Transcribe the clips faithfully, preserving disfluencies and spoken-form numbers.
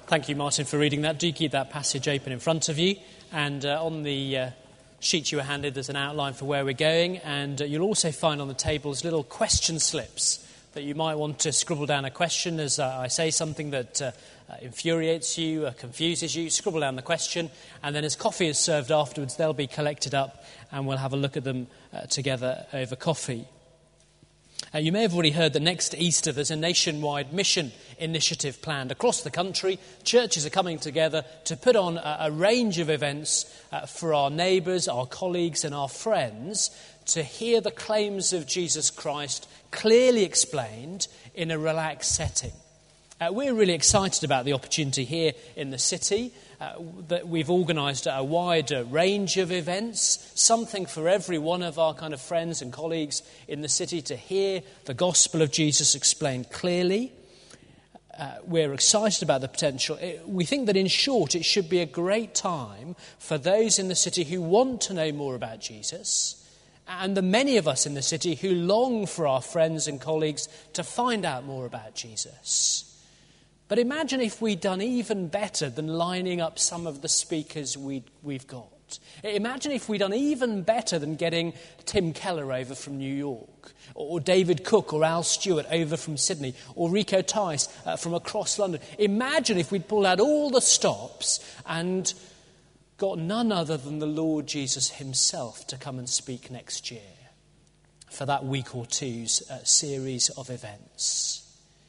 Thank you, Martin, for reading that. Do keep that passage open in front of you. And uh, on the uh, sheet you were handed, there's an outline for where we're going. And uh, you'll also find on the tables little question slips that you might want to scribble down a question as uh, I say something that uh, uh, infuriates you, uh, confuses you. Scribble down the question. And then as coffee is served afterwards, they'll be collected up and we'll have a look at them uh, together over coffee. Uh, you may have already heard that next Easter there's a nationwide mission initiative planned across the country. Churches are coming together to put on a, a range of events uh, for our neighbours, our colleagues and our friends to hear the claims of Jesus Christ clearly explained in a relaxed setting. Uh, we're really excited about the opportunity here in the city. Uh, that we've organised a wide uh, range of events, something for every one of our kind of friends and colleagues in the city to hear the gospel of Jesus explained clearly. Uh, we're excited about the potential. It, we think that in short it should be a great time for those in the city who want to know more about Jesus and the many of us in the city who long for our friends and colleagues to find out more about Jesus. But imagine if we'd done even better than lining up some of the speakers we'd, we've got. Imagine if we'd done even better than getting Tim Keller over from New York, or David Cook or Al Stewart over from Sydney, or Rico Tice uh, from across London. Imagine if we'd pulled out all the stops and got none other than the Lord Jesus himself to come and speak next year for that week or two's uh, series of events.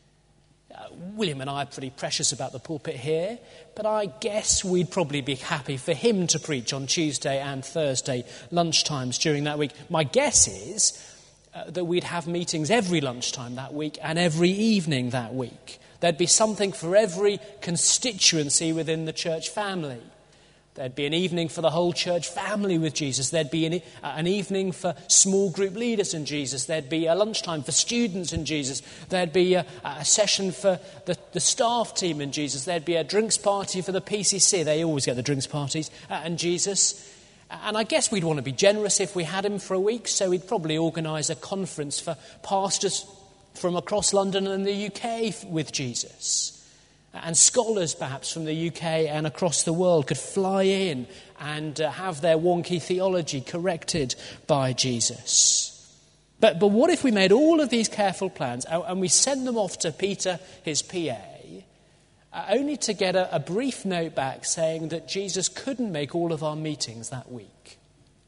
Uh, William and I are pretty precious about the pulpit here, but I guess we'd probably be happy for him to preach on Tuesday and Thursday lunchtimes during that week. My guess is uh, that we'd have meetings every lunchtime that week and every evening that week. There'd be something for every constituency within the church family. There'd be an evening for the whole church family with Jesus. There'd be an, e- an evening for small group leaders in Jesus. There'd be a lunchtime for students in Jesus. There'd be a, a session for the, the staff team in Jesus. There'd be a drinks party for the P C C. They always get the drinks parties uh, and Jesus. And I guess we'd want to be generous if we had him for a week, so we'd probably organise a conference for pastors from across London and the U K with Jesus. And scholars, perhaps, from the U K and across the world could fly in and uh, have their wonky theology corrected by Jesus. But, but what if we made all of these careful plans and, and we sent them off to Peter, his P A, uh, only to get a, a brief note back saying that Jesus couldn't make all of our meetings that week?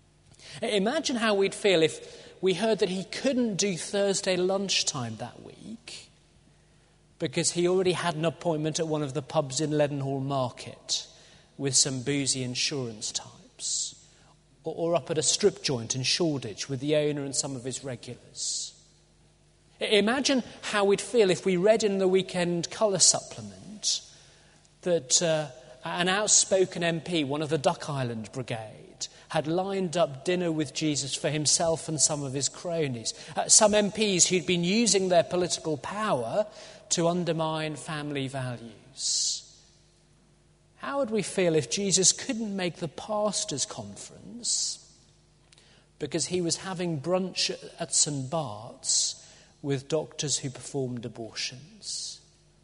Imagine how we'd feel if we heard that he couldn't do Thursday lunchtime that week because he already had an appointment at one of the pubs in Leadenhall Market with some boozy insurance types, or, or up at a strip joint in Shoreditch with the owner and some of his regulars. Imagine how we'd feel if we read in the weekend colour supplement that uh, an outspoken M P, one of the Duck Island Brigade, had lined up dinner with Jesus for himself and some of his cronies. Uh, some M Ps who'd been using their political power to undermine family values. How would we feel if Jesus couldn't make the pastors' conference because he was having brunch at St Bart's with doctors who performed abortions?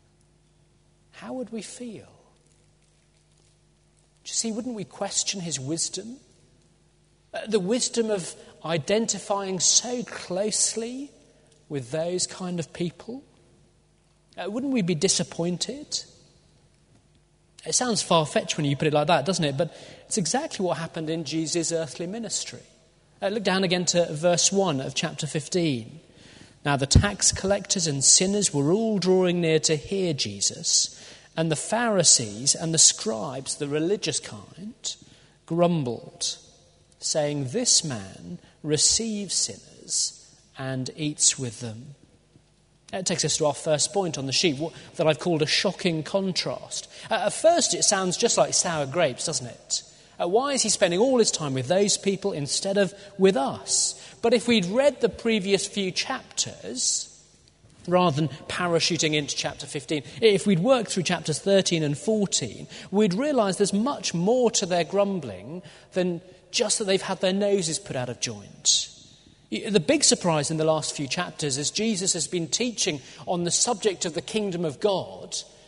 How would we feel? Do you see, wouldn't we question his wisdom? The wisdom of identifying so closely with those kind of people? Uh, wouldn't we be disappointed? It sounds far-fetched when you put it like that, doesn't it? But it's exactly what happened in Jesus' earthly ministry. Uh, look down again to verse one of chapter fifteen. Now the tax collectors and sinners were all drawing near to hear Jesus, and the Pharisees and the scribes, the religious kind, grumbled, saying, "This man receives sinners and eats with them." That takes us to our first point on the sheet, what, that I've called a shocking contrast. Uh, at first it sounds just like sour grapes, doesn't it? Uh, why is he spending all his time with those people instead of with us? But if we'd read the previous few chapters, rather than parachuting into chapter fifteen, if we'd worked through chapters thirteen and fourteen, we'd realise there's much more to their grumbling than just that they've had their noses put out of joint. The big surprise in the last few chapters is Jesus has been teaching on the subject of the kingdom of God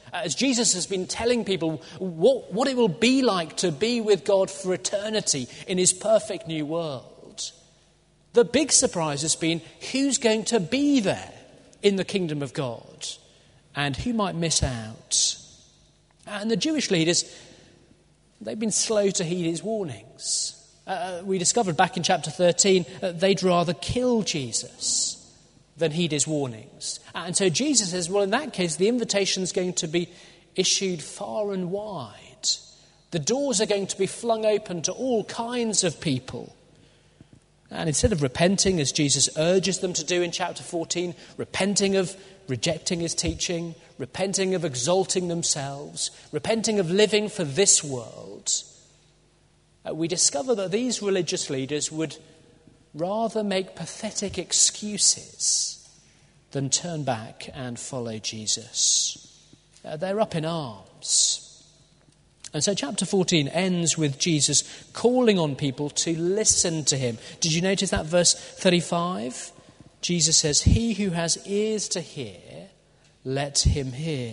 As Jesus has been telling people what, what it will be like to be with God for eternity in his perfect new world, the big surprise has been who's going to be there in the kingdom of God and who might miss out. And the Jewish leaders, they've been slow to heed his warnings. Uh, we discovered back in chapter thirteen that they'd rather kill Jesus than heed his warnings. And so Jesus says, well, in that case, the invitation is going to be issued far and wide. The doors are going to be flung open to all kinds of people. And instead of repenting, as Jesus urges them to do in chapter fourteen, repenting of rejecting his teaching, repenting of exalting themselves, repenting of living for this world, uh, we discover that these religious leaders would rather make pathetic excuses than turn back and follow Jesus. Uh, they're up in arms. And so chapter fourteen ends with Jesus calling on people to listen to him. Did you notice that verse thirty-five? Jesus says, "He who has ears to hear, let him hear."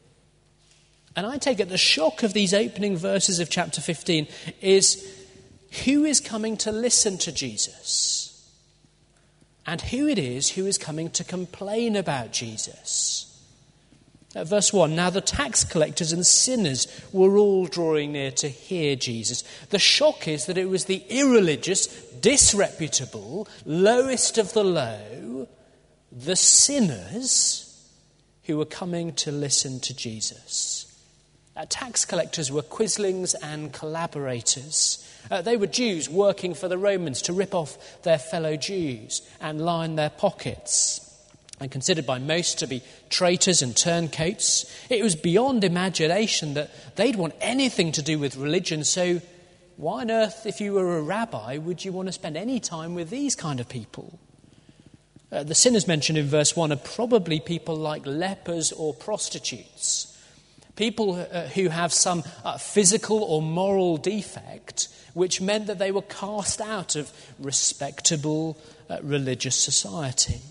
And I take it the shock of these opening verses of chapter fifteen is who is coming to listen to Jesus and who it is who is coming to complain about Jesus. At verse one, now the tax collectors and sinners were all drawing near to hear Jesus. The shock is that it was the irreligious, disreputable, lowest of the low, the sinners, who were coming to listen to Jesus. Uh, tax collectors were quislings and collaborators. Uh, they were Jews working for the Romans to rip off their fellow Jews and line their pockets. And considered by most to be traitors and turncoats, it was beyond imagination that they'd want anything to do with religion. So why on earth, if you were a rabbi, would you want to spend any time with these kind of people? Uh, the sinners mentioned in verse one are probably people like lepers or prostitutes. People uh, who have some uh, physical or moral defect, which meant that they were cast out of respectable uh, religious society.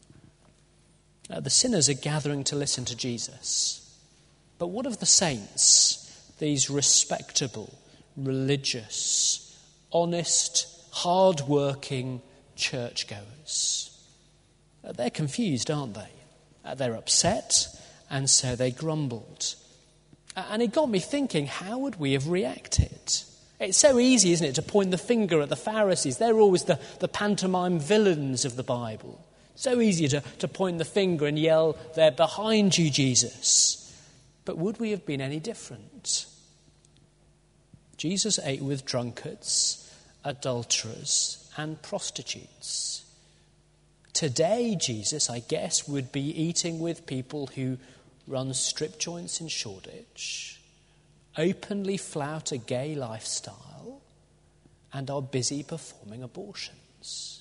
Uh, the sinners are gathering to listen to Jesus. But what of the saints, these respectable, religious, honest, hard-working churchgoers? Uh, they're confused, aren't they? Uh, they're upset, and so they grumbled. Uh, and it got me thinking, how would we have reacted? It's so easy, isn't it, to point the finger at the Pharisees. They're always the, the pantomime villains of the Bible. So easy to, to point the finger and yell, "They're behind you, Jesus." But would we have been any different? Jesus ate with drunkards, adulterers, and prostitutes. Today, Jesus, I guess, would be eating with people who run strip joints in Shoreditch, openly flout a gay lifestyle, and are busy performing abortions.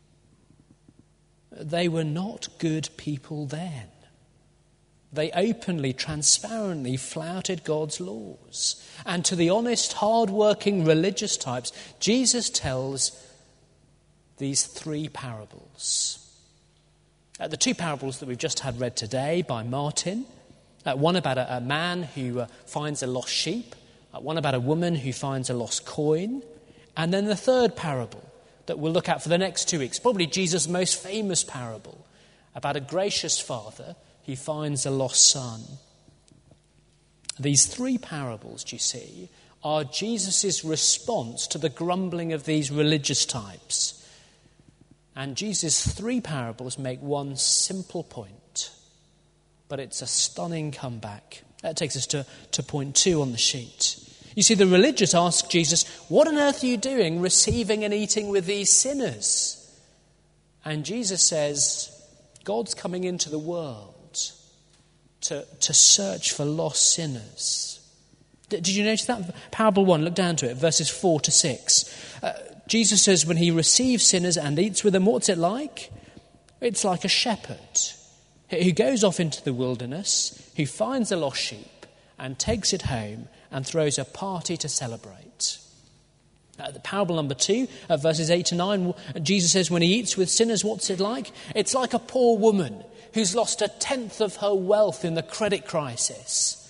They were not good people then. They openly, transparently flouted God's laws. And to the honest, hard-working religious types, Jesus tells these three parables. Uh, the two parables that we've just had read today by Martin, uh, one about a, a man who uh, finds a lost sheep, uh, one about a woman who finds a lost coin, and then the third parable that we'll look at for the next two weeks, probably Jesus' most famous parable about a gracious father who finds a lost son. These three parables, do you see, are Jesus' response to the grumbling of these religious types. And Jesus' three parables make one simple point, but it's a stunning comeback. That takes us to, to point two on the sheet. You see, the religious ask Jesus, "What on earth are you doing receiving and eating with these sinners?" And Jesus says, God's coming into the world to, to search for lost sinners. Did you notice that? Parable one, look down to it, verses four to six. Uh, Jesus says when he receives sinners and eats with them, what's it like? It's like a shepherd who goes off into the wilderness, who finds a lost sheep and takes it home and throws a party to celebrate. Uh, the parable number two, uh, verses eight to nine, Jesus says when he eats with sinners, what's it like? It's like a poor woman who's lost a tenth of her wealth in the credit crisis.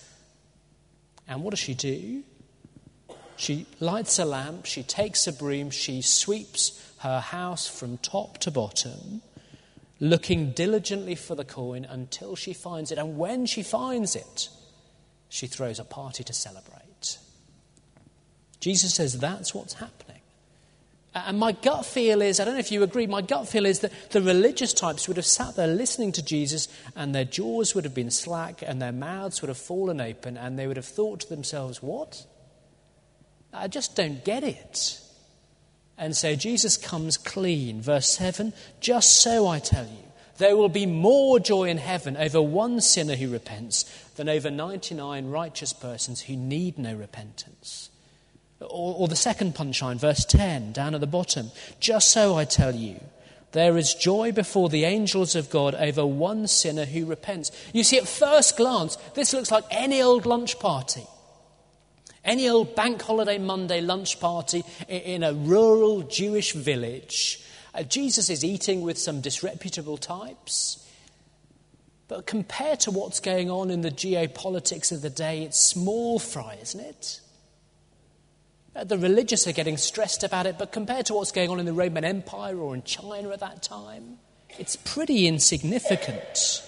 And what does she do? She lights a lamp, she takes a broom, she sweeps her house from top to bottom, looking diligently for the coin until she finds it. And when she finds it, she throws a party to celebrate. Jesus says that's what's happening. And my gut feel is, I don't know if you agree, my gut feel is that the religious types would have sat there listening to Jesus and their jaws would have been slack and their mouths would have fallen open and they would have thought to themselves, what? I just don't get it. And so Jesus comes clean. Verse seven, just so I tell you, there will be more joy in heaven over one sinner who repents than over ninety-nine righteous persons who need no repentance. Or, or the second punchline, verse ten, down at the bottom. Just so I tell you, there is joy before the angels of God over one sinner who repents. You see, at first glance, this looks like any old lunch party. Any old bank holiday Monday lunch party in a rural Jewish village. Uh, Jesus is eating with some disreputable types. But compared to what's going on in the geopolitics of the day, it's small fry, isn't it? The religious are getting stressed about it, but compared to what's going on in the Roman Empire or in China at that time, it's pretty insignificant.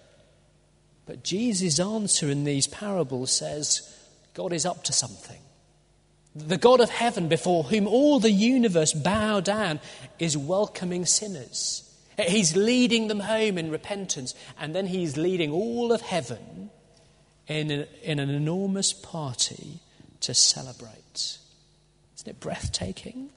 But Jesus' answer in these parables says, God is up to something. The God of heaven, before whom all the universe bow down, is welcoming sinners. He's leading them home in repentance, and then he's leading all of heaven in, a, in an enormous party to celebrate. Isn't it breathtaking?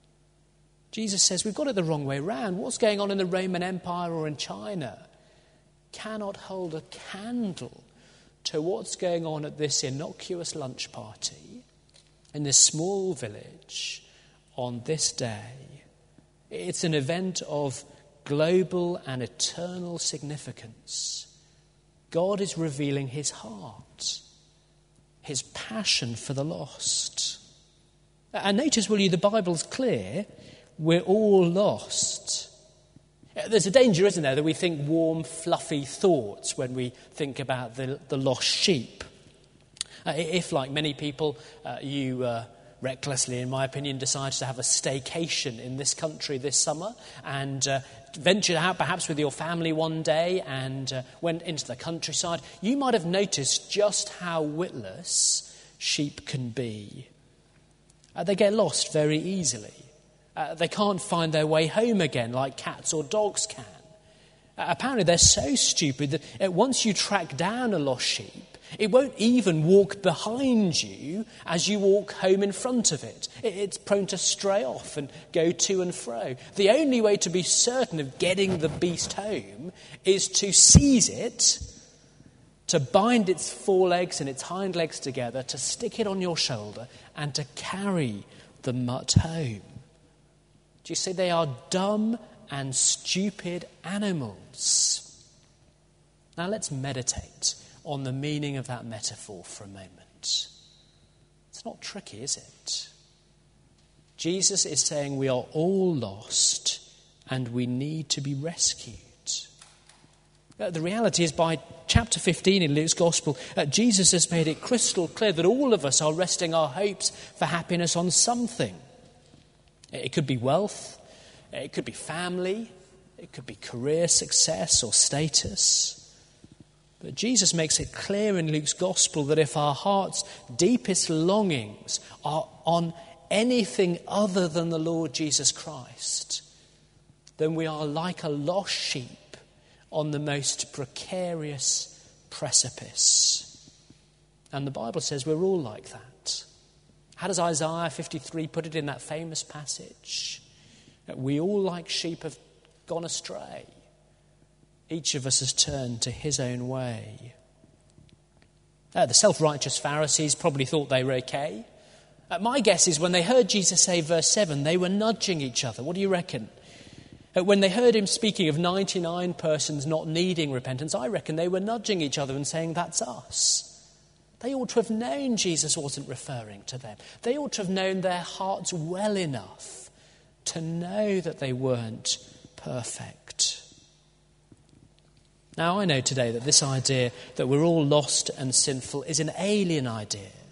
Jesus says we've got it the wrong way round. What's going on in the Roman Empire or in China cannot hold a candle to what's going on at this innocuous lunch party in this small village on this day. It's an event of global and eternal significance. God is revealing his heart, his passion for the lost. And notice, will you, the Bible's clear, we're all lost. There's a danger, isn't there, that we think warm, fluffy thoughts when we think about the, the lost sheep. Uh, if, like many people, uh, you uh, recklessly, in my opinion, decided to have a staycation in this country this summer and uh, ventured out perhaps with your family one day and uh, went into the countryside, you might have noticed just how witless sheep can be. Uh, they get lost very easily. Uh, they can't find their way home again like cats or dogs can. Uh, apparently they're so stupid that uh, once you track down a lost sheep, it won't even walk behind you as you walk home in front of it. it. It's prone to stray off and go to and fro. The only way to be certain of getting the beast home is to seize it, to bind its forelegs and its hind legs together, to stick it on your shoulder and to carry the mutt home. Do you see, they are dumb and stupid animals. Now let's meditate on the meaning of that metaphor for a moment. It's not tricky, is it? Jesus is saying we are all lost and we need to be rescued. Uh, the reality is, by chapter fifteen in Luke's Gospel, uh, Jesus has made it crystal clear that all of us are resting our hopes for happiness on something. It could be wealth, it could be family, it could be career success or status. But Jesus makes it clear in Luke's Gospel that if our heart's deepest longings are on anything other than the Lord Jesus Christ, then we are like a lost sheep on the most precarious precipice. And the Bible says we're all like that. How does Isaiah fifty-three put it in that famous passage? That we all like sheep have gone astray. Each of us has turned to his own way. Uh, the self-righteous Pharisees probably thought they were okay. Uh, my guess is when they heard Jesus say verse seven, they were nudging each other. What do you reckon? Uh, when they heard him speaking of ninety-nine persons not needing repentance, I reckon they were nudging each other and saying, that's us. They ought to have known Jesus wasn't referring to them. They ought to have known their hearts well enough to know that they weren't perfect. Now, I know today that this idea that we're all lost and sinful is an alien idea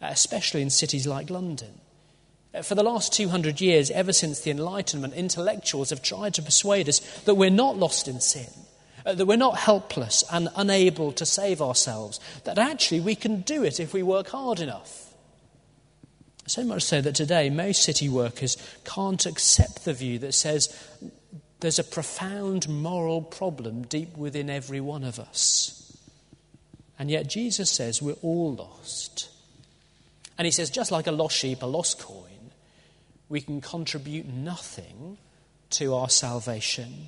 especially in cities like London. For the last two hundred years, ever since the Enlightenment, intellectuals have tried to persuade us that we're not lost in sin, that we're not helpless and unable to save ourselves, that actually we can do it if we work hard enough. So much so that today most city workers can't accept the view that says there's a profound moral problem deep within every one of us. And yet Jesus says we're all lost. And he says just like a lost sheep, a lost coin, we can contribute nothing to our salvation.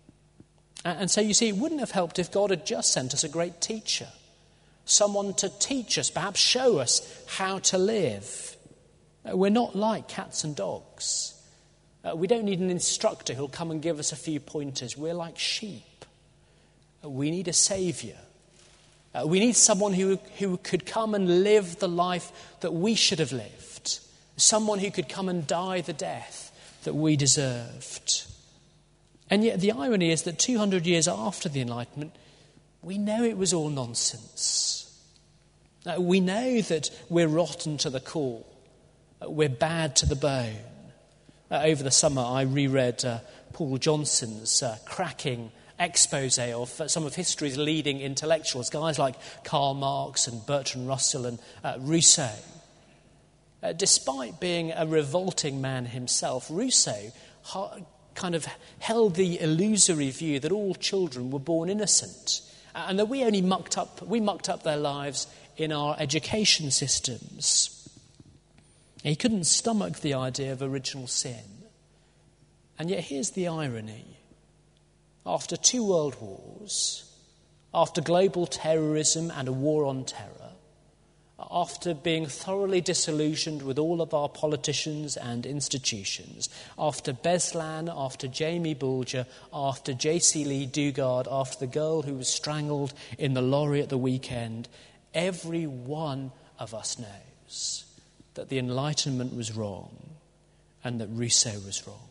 And so you see, it wouldn't have helped if God had just sent us a great teacher, someone to teach us, perhaps show us how to live. We're not like cats and dogs. Uh, we don't need an instructor who'll come and give us a few pointers. We're like sheep. Uh, we need a saviour. Uh, we need someone who, who could come and live the life that we should have lived. Someone who could come and die the death that we deserved. And yet the irony is that two hundred years after the Enlightenment, we know it was all nonsense. Uh, we know that we're rotten to the core. Uh, we're bad to the bone. Uh, over the summer, I reread uh, Paul Johnson's uh, cracking expose of uh, some of history's leading intellectuals, guys like Karl Marx and Bertrand Russell and uh, Rousseau. Uh, despite being a revolting man himself, Rousseau ha- kind of held the illusory view that all children were born innocent uh, and that we only mucked up, we mucked up their lives in our education systems. He couldn't stomach the idea of original sin. And yet here's the irony. After two world wars, after global terrorism and a war on terror, after being thoroughly disillusioned with all of our politicians and institutions, after Beslan, after Jamie Bulger, after J C Lee Dugard, after the girl who was strangled in the lorry at the weekend, every one of us knows that the Enlightenment was wrong and that Rousseau was wrong.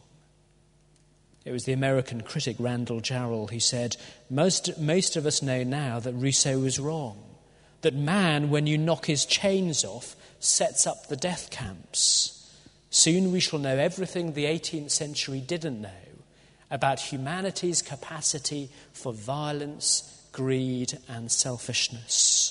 It was the American critic Randall Jarrell who said, most, most of us know now that Rousseau was wrong, that man, when you knock his chains off, sets up the death camps. Soon we shall know everything the eighteenth century didn't know about humanity's capacity for violence, greed, and selfishness.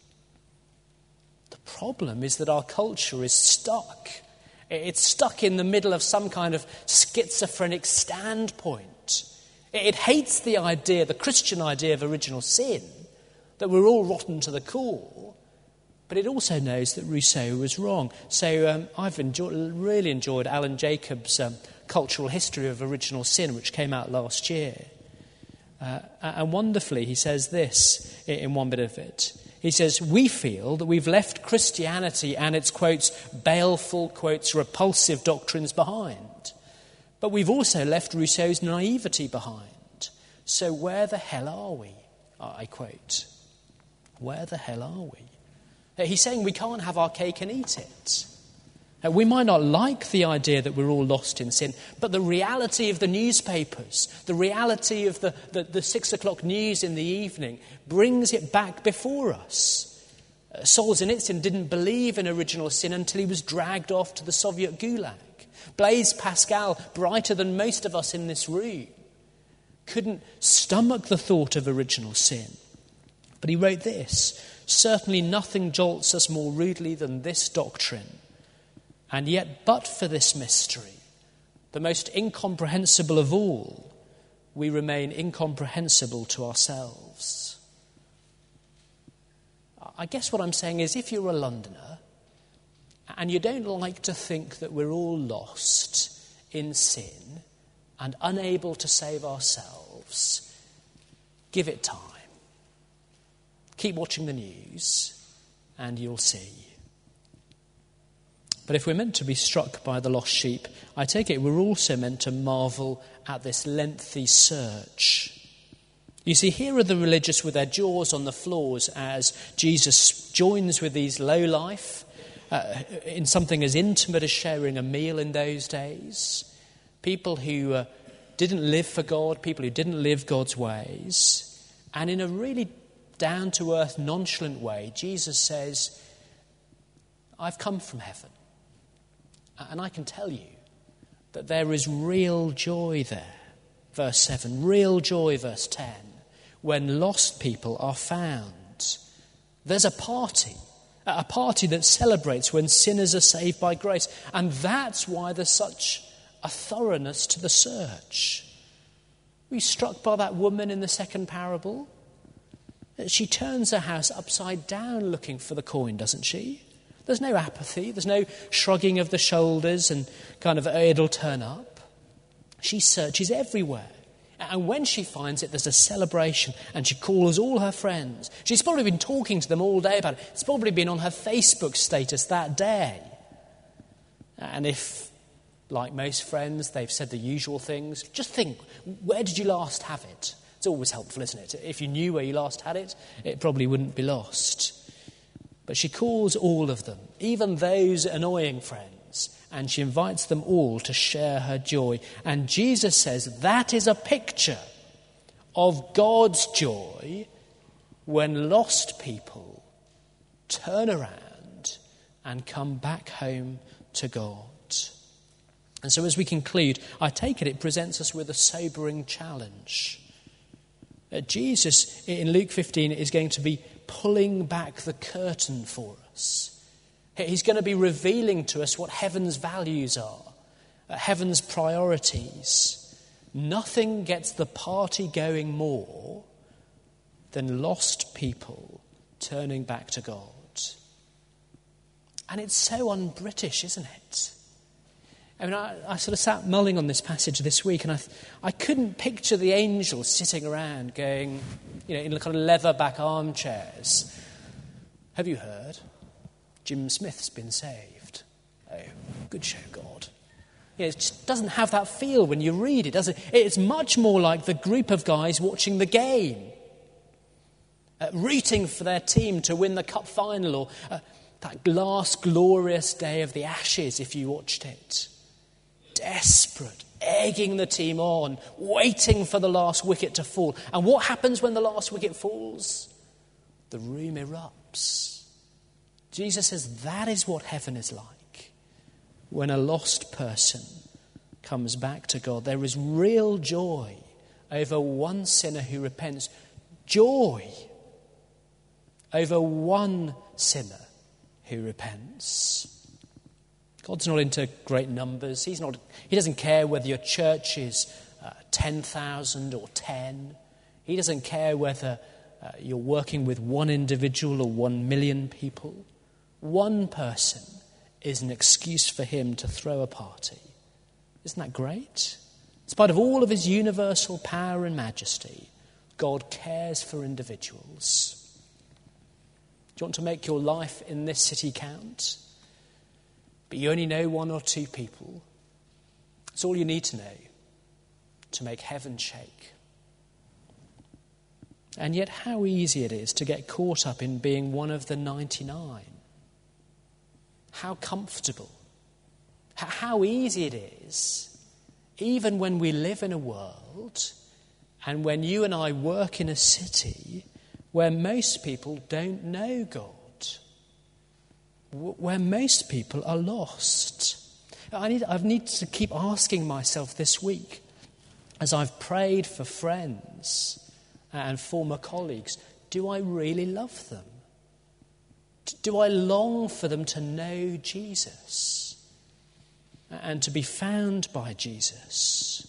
The problem is that our culture is stuck. It's stuck in the middle of some kind of schizophrenic standpoint. It hates the idea, the Christian idea of original sin, that we're all rotten to the core, but it also knows that Rousseau was wrong. So um, I've enjoyed, really enjoyed Alan Jacobs' um, Cultural History of Original Sin, which came out last year. Uh, and wonderfully, he says this in one bit of it. He says, we feel that we've left Christianity and its, quotes, baleful, quotes, repulsive doctrines behind. But we've also left Rousseau's naivety behind. So where the hell are we? I quote. Where the hell are we? He's saying we can't have our cake and eat it. We might not like the idea that we're all lost in sin, but the reality of the newspapers, the reality of the, the, the six o'clock news in the evening brings it back before us. Uh, Solzhenitsyn didn't believe in original sin until he was dragged off to the Soviet gulag. Blaise Pascal, brighter than most of us in this room, couldn't stomach the thought of original sin. But he wrote this, certainly nothing jolts us more rudely than this doctrine. And yet, but for this mystery, the most incomprehensible of all, we remain incomprehensible to ourselves. I guess what I'm saying is, if you're a Londoner and you don't like to think that we're all lost in sin and unable to save ourselves, give it time. Keep watching the news and you'll see. But if we're meant to be struck by the lost sheep, I take it we're also meant to marvel at this lengthy search. You see, here are the religious with their jaws on the floors as Jesus joins with these lowlife uh, in something as intimate as sharing a meal in those days. People who uh, didn't live for God, people who didn't live God's ways. And in a really down-to-earth, nonchalant way, Jesus says, I've come from heaven. And I can tell you that there is real joy there. Verse seven, real joy, verse ten, when lost people are found. There's a party, a party that celebrates when sinners are saved by grace. And that's why there's such a thoroughness to the search. Were you struck by that woman in the second parable? She turns her house upside down looking for the coin, doesn't she? There's no apathy. There's no shrugging of the shoulders and kind of, oh, it'll turn up. She searches everywhere. And when she finds it, there's a celebration, and she calls all her friends. She's probably been talking to them all day about it. It's probably been on her Facebook status that day. And if, like most friends, they've said the usual things, just think, where did you last have it? It's always helpful, isn't it? If you knew where you last had it, it probably wouldn't be lost. But she calls all of them, even those annoying friends, and she invites them all to share her joy. And Jesus says that is a picture of God's joy when lost people turn around and come back home to God. And so as we conclude, I take it it presents us with a sobering challenge. Uh, Jesus, in Luke fifteen, is going to be pulling back the curtain for us. He's going to be revealing to us what heaven's values are, uh, heaven's priorities. Nothing gets the party going more than lost people turning back to God. And it's so un-British, isn't it? I mean, I, I sort of sat mulling on this passage this week, and I I couldn't picture the angels sitting around going, you know, in kind of leather-back armchairs. Have you heard? Jim Smith's been saved. Oh, good show, God. You know, it just doesn't have that feel when you read it, does it? It's much more like the group of guys watching the game, uh, rooting for their team to win the cup final, or uh, that last glorious day of the Ashes, if you watched it. Desperate, egging the team on, waiting for the last wicket to fall. And what happens when the last wicket falls? The room erupts. Jesus says that is what heaven is like when a lost person comes back to God. There is real joy over one sinner who repents. Joy over one sinner who repents. God's not into great numbers. He's not. He doesn't care whether your church is uh, ten thousand or ten. He doesn't care whether uh, you're working with one individual or one million people. One person is an excuse for him to throw a party. Isn't that great? In spite of all of his universal power and majesty, God cares for individuals. Do you want to make your life in this city count? But you only know one or two people. It's all you need to know to make heaven shake. And yet how easy it is to get caught up in being one of the ninety-nine. How comfortable. How easy it is, even when we live in a world and when you and I work in a city where most people don't know God. Where most people are lost. I need, I need to keep asking myself this week, as I've prayed for friends and former colleagues, do I really love them? Do I long for them to know Jesus and to be found by Jesus?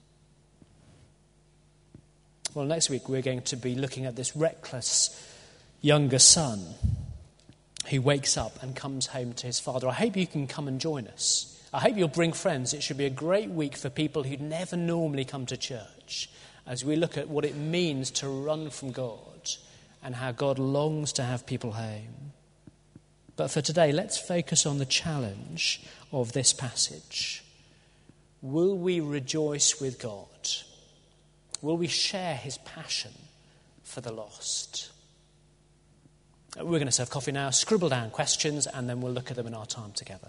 Well, next week we're going to be looking at this reckless younger son who wakes up and comes home to his father. I hope you can come and join us. I hope you'll bring friends. It should be a great week for people who never normally come to church as we look at what it means to run from God and how God longs to have people home. But for today, let's focus on the challenge of this passage. Will we rejoice with God? Will we share his passion for the lost? We're going to serve coffee now, scribble down questions, and then we'll look at them in our time together.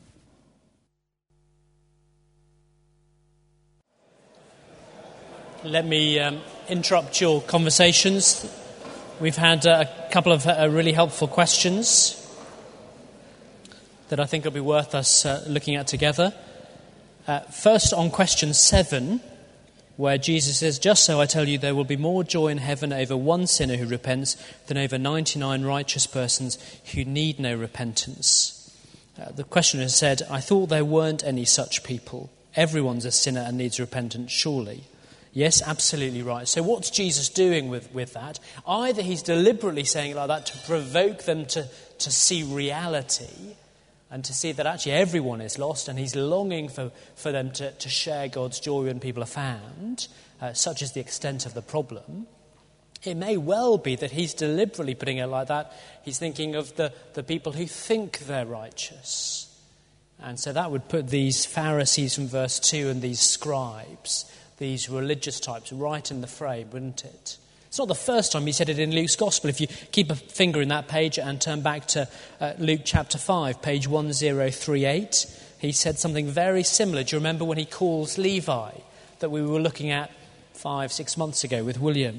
Let me um, interrupt your conversations. We've had uh, a couple of uh, really helpful questions. that I think will be worth us uh, looking at together. Uh, first, on question seven, where Jesus says, "Just so I tell you, there will be more joy in heaven over one sinner who repents than over ninety-nine righteous persons who need no repentance." Uh, the questioner said, "I thought there weren't any such people. Everyone's a sinner and needs repentance, surely." Yes, absolutely right. So what's Jesus doing with, with that? Either he's deliberately saying it like that to provoke them to, to see reality and to see that actually everyone is lost, and he's longing for, for them to, to share God's joy when people are found, uh, such is the extent of the problem. It may well be that he's deliberately putting it like that. He's thinking of the, the people who think they're righteous. And so that would put these Pharisees from verse two and these scribes, these religious types, right in the frame, wouldn't it? It's not the first time he said it in Luke's Gospel. If you keep a finger in that page and turn back to uh, Luke chapter five, page one thousand thirty-eight, he said something very similar. Do you remember when he calls Levi, that we were looking at five, six months ago with William?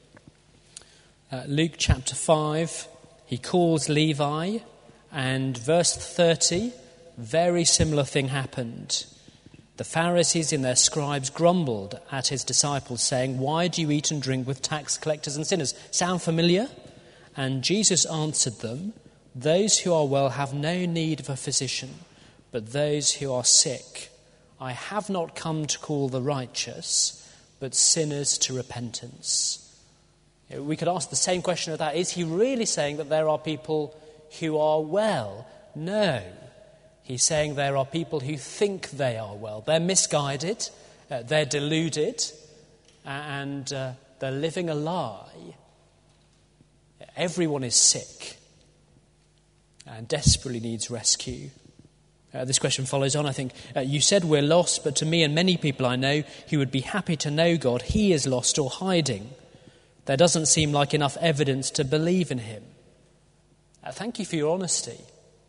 Uh, Luke chapter five, he calls Levi, and verse thirty, very similar thing happened. The Pharisees and their scribes grumbled at his disciples, saying, "Why do you eat and drink with tax collectors and sinners?" Sound familiar? And Jesus answered them, "Those who are well have no need of a physician, but those who are sick. I have not come to call the righteous, but sinners to repentance." We could ask the same question of that. Is he really saying that there are people who are well? No. He's saying there are people who think they are well. They're misguided, uh, they're deluded, and uh, they're living a lie. Everyone is sick and desperately needs rescue. Uh, this question follows on, I think. Uh, you said we're lost, but to me and many people I know who would be happy to know God, he is lost or hiding. There doesn't seem like enough evidence to believe in him. Uh, thank you for your honesty.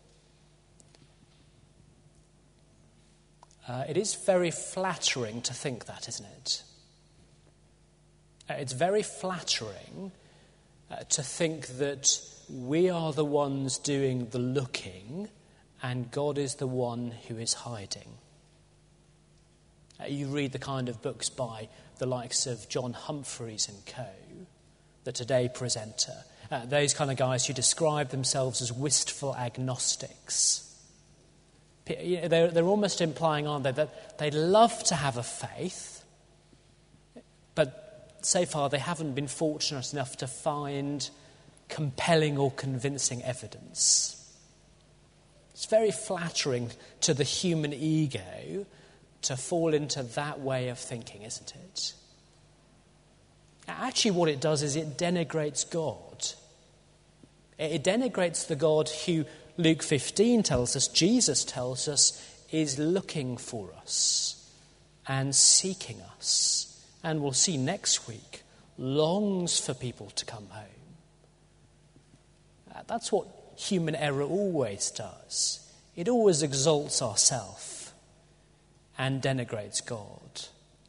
Uh, it is very flattering to think that, isn't it? Uh, it's very flattering uh, to think that we are the ones doing the looking and God is the one who is hiding. Uh, you read the kind of books by the likes of John Humphreys and co, the Today presenter, uh, those kind of guys who describe themselves as wistful agnostics. They're, they're almost implying, aren't they, that they'd love to have a faith, but so far they haven't been fortunate enough to find compelling or convincing evidence. It's very flattering to the human ego to fall into that way of thinking, isn't it? Actually, what it does is it denigrates God. It denigrates the God who Luke fifteen tells us, Jesus tells us, is looking for us and seeking us. And we'll see next week, longs for people to come home. Uh, that's what human error always does. It always exalts ourselves and denigrates God.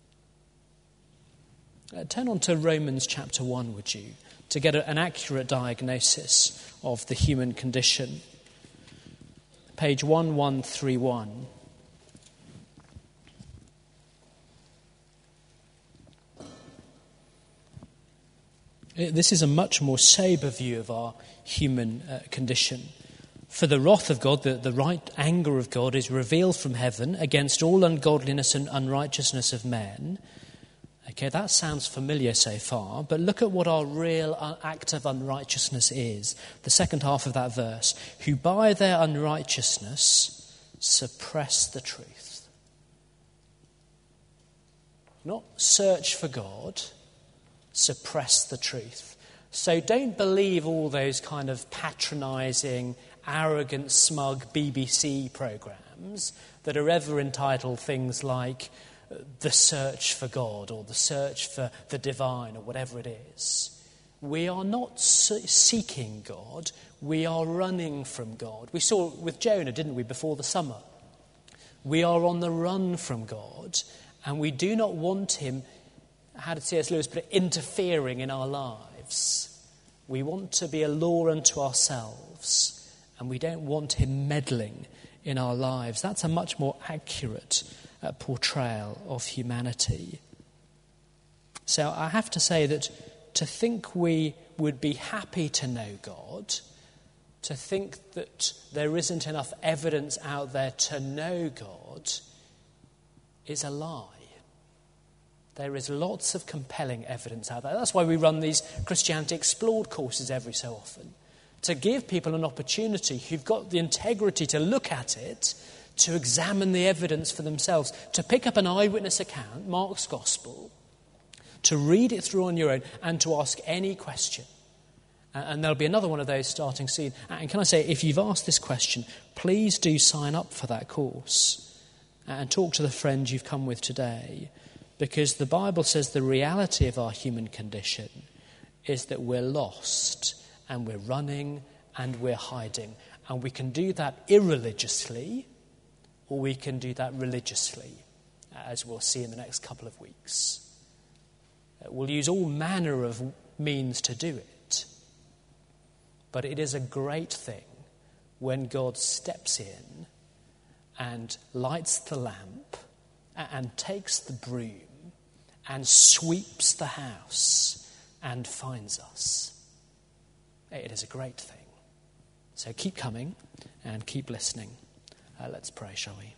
Uh, turn on to Romans chapter one, would you, to get a, an accurate diagnosis of the human condition. Page one one three one. This is a much more sober view of our human uh, condition. For the wrath of God, the, the right anger of God, is revealed from heaven against all ungodliness and unrighteousness of men. Okay, that sounds familiar so far, but look at what our real act of unrighteousness is. The second half of that verse. Who by their unrighteousness suppress the truth. Not search for God, suppress the truth. So don't believe all those kind of patronising, arrogant, smug B B C programmes that are ever entitled things like The Search for God or The Search for the Divine or whatever it is. We are not seeking God, we are running from God. We saw it with Jonah, didn't we, before the summer? We are on the run from God, and we do not want him, how did C S Lewis put it, interfering in our lives. We want to be a law unto ourselves and we don't want him meddling in our lives. That's a much more accurate uh, portrayal of humanity. So I have to say that to think we would be happy to know God, to think that there isn't enough evidence out there to know God, is a lie. There is lots of compelling evidence out there. That's why we run these Christianity Explored courses every so often, to give people an opportunity who've got the integrity to look at it, to examine the evidence for themselves, to pick up an eyewitness account, Mark's Gospel, to read it through on your own and to ask any question. And there'll be another one of those starting soon. And can I say, if you've asked this question, please do sign up for that course and talk to the friend you've come with today, because the Bible says the reality of our human condition is that we're lost and we're running and we're hiding. And we can do that irreligiously, or we can do that religiously, as we'll see in the next couple of weeks. We'll use all manner of means to do it. But it is a great thing when God steps in and lights the lamp and takes the broom and sweeps the house and finds us. It is a great thing. So keep coming and keep listening. Uh, let's pray, shall we?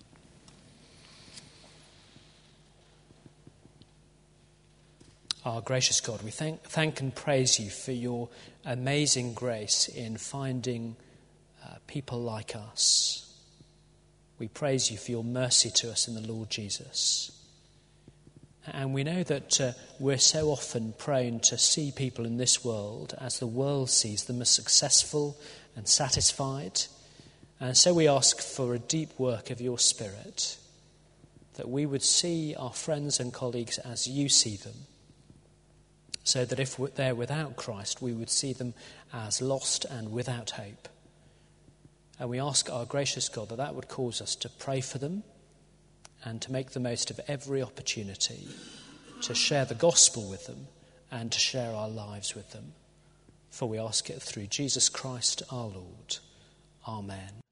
Our gracious God, we thank, thank and praise you for your amazing grace in finding uh, people like us. We praise you for your mercy to us in the Lord Jesus. And we know that uh, we're so often prone to see people in this world as the world sees them, as successful and satisfied. And so we ask for a deep work of your Spirit, that we would see our friends and colleagues as you see them, so that if they're without Christ, we would see them as lost and without hope. And we ask our gracious God that that would cause us to pray for them and to make the most of every opportunity to share the gospel with them and to share our lives with them. For we ask it through Jesus Christ our Lord. Amen.